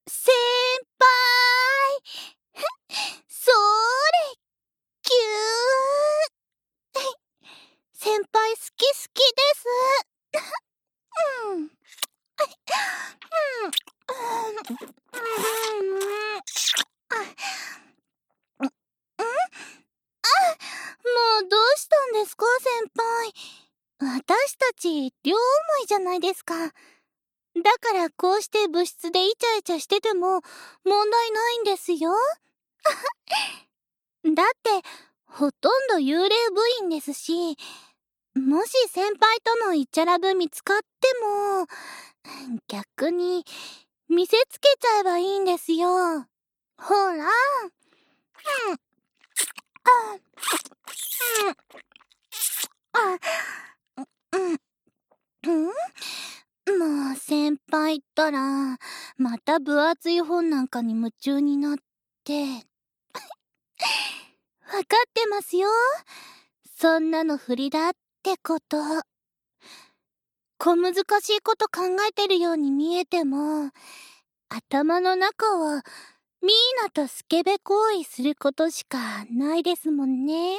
先輩それ、キュー先輩好き好きですうん。もうどうしたんですか、先輩。私たち両思いじゃないですか。だからこうして部室でイチャイチャしてても問題ないんですよ。だってほとんど幽霊部員ですし、もし先輩とのイチャラブ見つかっても逆に見せつけちゃえばいいんですよ。ほら。もう先輩ったらまた分厚い本なんかに夢中になって。わかってますよ。そんなの振りだってこと。小難しいこと考えてるように見えても、頭の中はミーナとスケベ行為することしかないですもんね。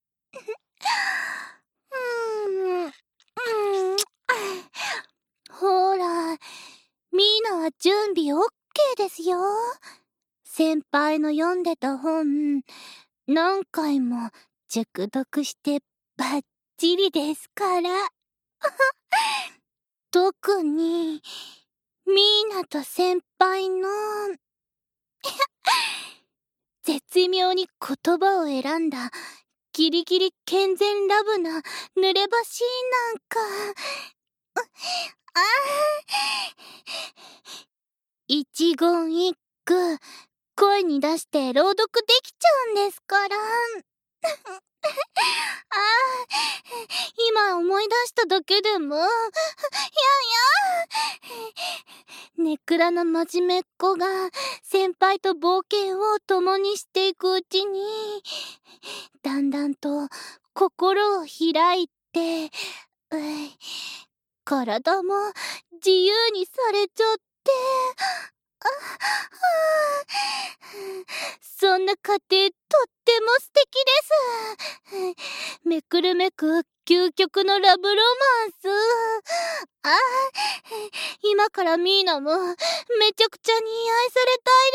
ほら、ミーナは準備 OK ですよ。先輩の読んでた本、何回も熟読してバッチリですから。特に、ミーナと先輩の、絶妙に言葉を選んだ、ギリギリ健全ラブな濡れ場シーンなんか、一言一句、声に出して朗読できちゃうんですから。今思い出しただけでも、ネクラな真面目っ子が先輩と冒険を共にしていくうちに、だんだんと心を開いて、体も自由にされちゃって、そんな家庭とっても素敵です。めくるめく究極のラブロマンス。今からミーナもめちゃくちゃに愛され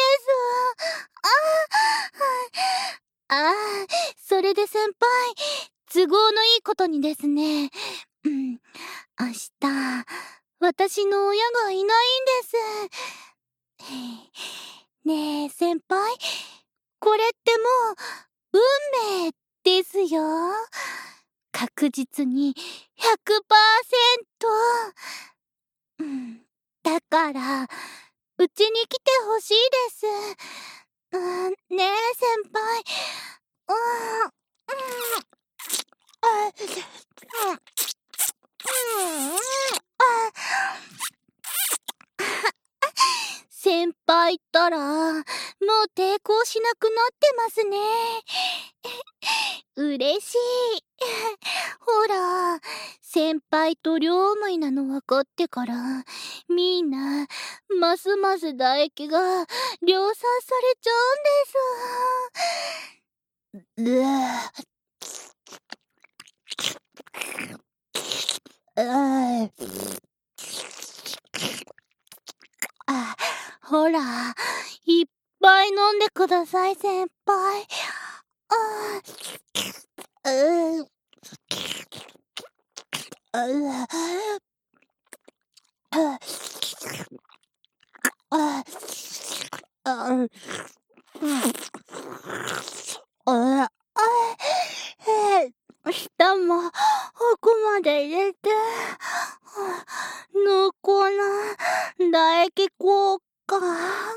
たいです。それで先輩、都合のいいことにですね、明日、私の親がいないんです。ねえ先輩、これってもう運命ですよ。確実に 100%。だからうちに来てほしいです。ねえ先輩。先輩ったらもう抵抗しなくなってますね。嬉しい。ほら、先輩と両思いなの分かってから、みんなますます唾液が量産されちゃうんです。ほら、いっぱい飲んでください、先輩。舌も奥まで入れて、濃厚な唾液交換。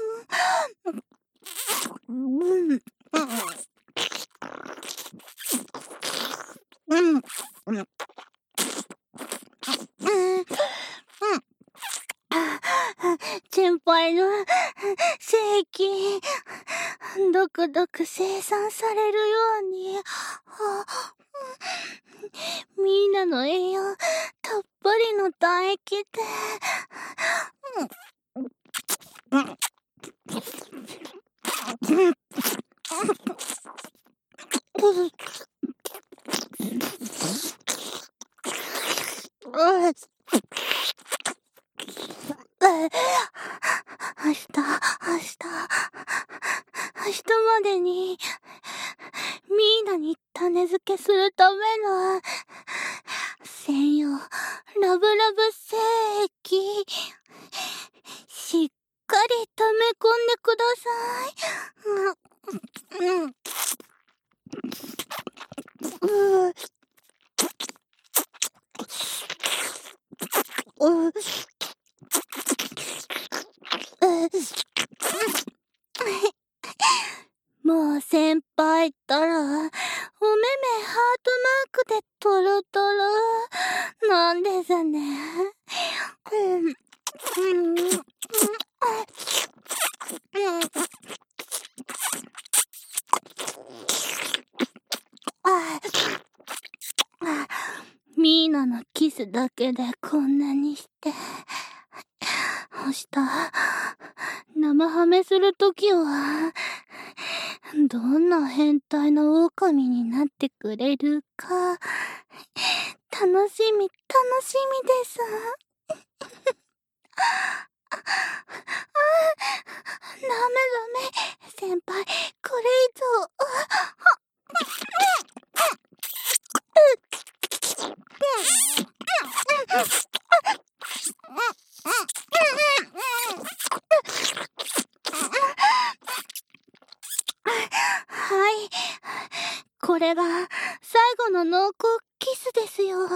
先輩の精液、どくどく生産されるように、みんなの栄養たっぷりの唾液で、 明日までに、ミーナに種付けするための、専用、ラブラブ精液、しっかり溜め込んでください。もう先輩ったら、お目目ハートマークでトロトロなんですね。ミーナのキスだけでこんなにして。明日、生ハメするときは、どんな変態の狼になってくれるか、楽しみです。ダメ、先輩、これ以上、はい。これが最後の濃厚キスですよ。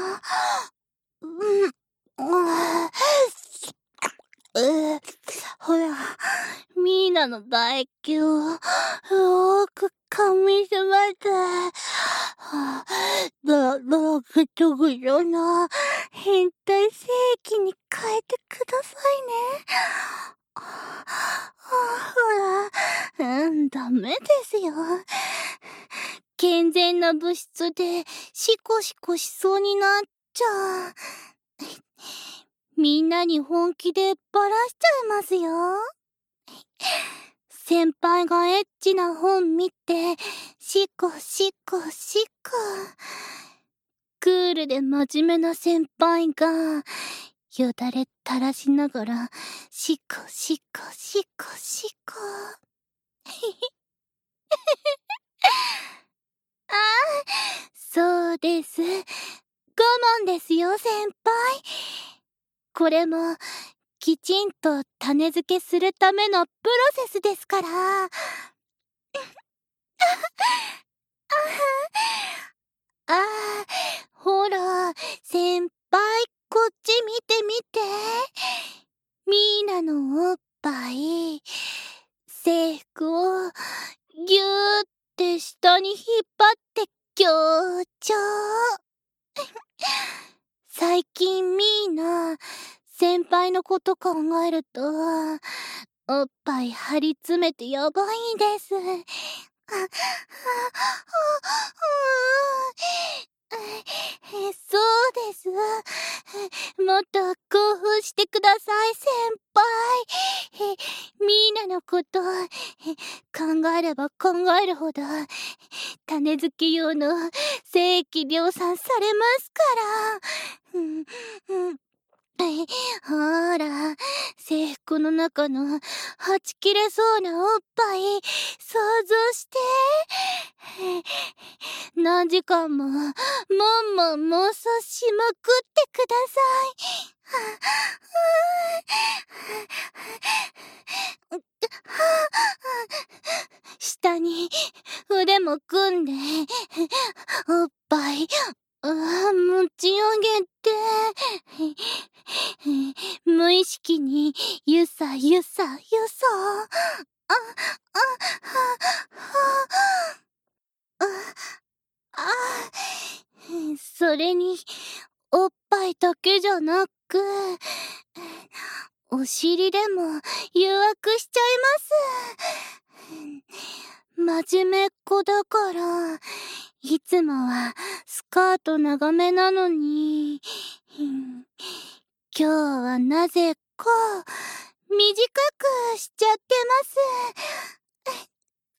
ほら、ミーナの唾液をよーく噛みしめて、ドログトグロの変態精液に変えてくださいね。ほら、ダメですよ。健全な物質でシコシコしそうになっちゃう。みんなに本気でバラしちゃいますよ。先輩がエッチな本見て、シコ。クールで真面目な先輩が、よだれ垂らしながら、シコ。ああ、そうです。我慢ですよ、先輩。これも、きちんと種付けするためのプロセスですから。ほら、先輩、こっち見て。ミーナのおっぱい、制服をぎゅーって下に引っ張って強調。最近ミーナ、先輩のこと考えると、おっぱい張り詰めてやばいんです。そうです。もっと興奮してください、先輩。ミーナのこと考えれば考えるほど種付け用の精液量産されますから。ほら、制服の中のはち切れそうなおっぱい想像して。何時間も妄想しまくってください。下に腕も組んで、おっぱい、持ち上げて、無意識にゆさ。それに、おっぱいだけじゃなく、お尻でも誘惑しちゃいます。真面目っ子だから、いつもはスカート長めなのに、今日はなぜか短くしちゃってます。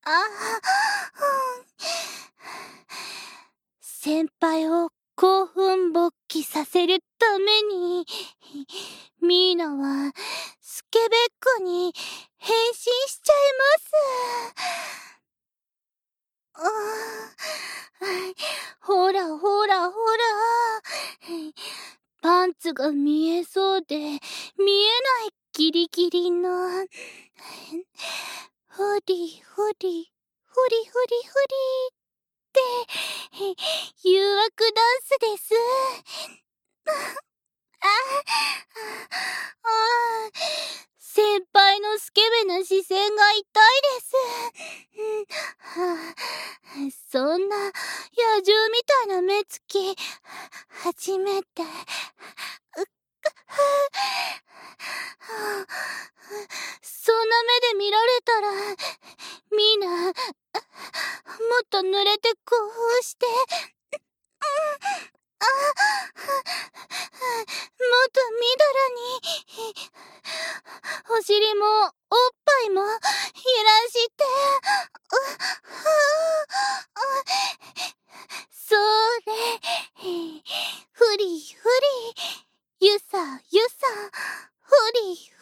先輩を興奮勃起させるために、ミーナはスケベックに変身しちゃいます。ほらほらほら。パンツが見えそうで見えないギリギリの。ふりふりふりふりふりって誘惑ダンスです。先輩のスケベな視線が痛いです。そんな野獣みたいな目つき初めて。そんな目で見られたらみんなもっと濡れて興奮してもっとみだらにお尻もおっぱいも揺らしてそれふりふりゆさゆさふりふり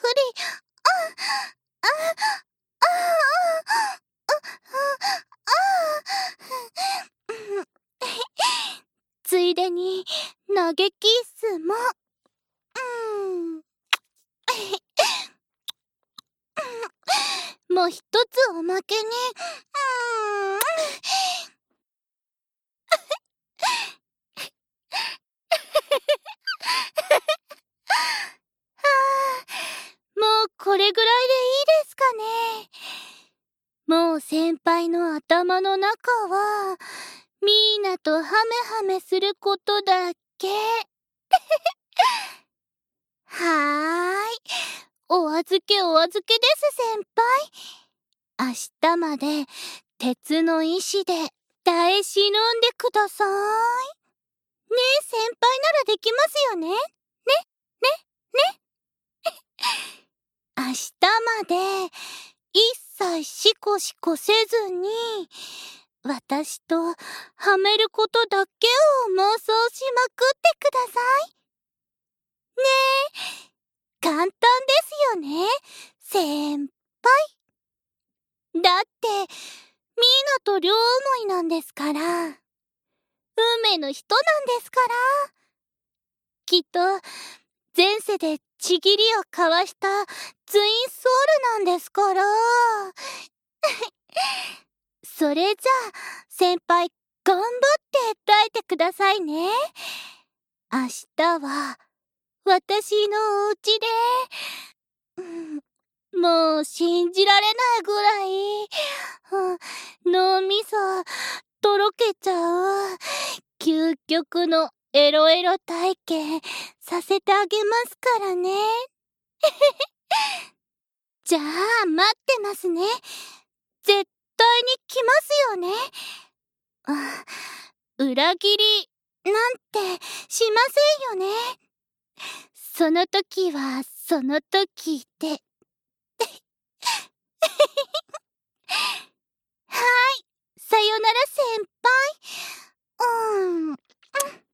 ついでに投げキッスも。もう一つおまけに。もうこれぐらいでいいですかね。もう先輩の頭の中はみーなとハメハメすることだけ。はーい。お預けお預けです先輩。明日まで鉄の意志で耐え忍んでください。ねえ先輩ならできますよね。ね、ね、ね。明日まで一切シコシコせずに私とはめることだけを妄想しまくってください。ねえ、簡単ですよね、先輩。だって、みーなと両思いなんですから。運命の人なんですから。きっと、前世でちぎりを交わしたツインソウルなんですから。それじゃあ、先輩、頑張って耐えてくださいね。明日は、私のお家で、もう信じられないぐらい、脳みそとろけちゃう究極のエロエロ体験させてあげますからね。じゃあ待ってますね。絶対に来ますよね。裏切りなんてしませんよね。その時はその時で。はい、さよなら先輩。